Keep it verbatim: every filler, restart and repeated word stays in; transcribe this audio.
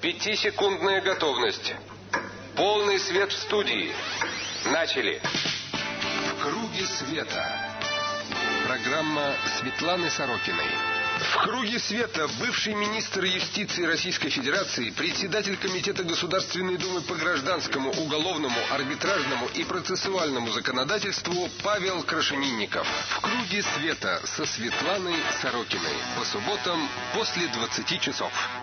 Пятисекундная готовность. Полный свет в студии. Начали. В круге света. Программа Светланы Сорокиной. В круге света бывший министр юстиции Российской Федерации, председатель Комитета Государственной Думы по гражданскому, уголовному, арбитражному и процессуальному законодательству Павел Крашенинников. В круге света со Светланой Сорокиной. По субботам после двадцати часов.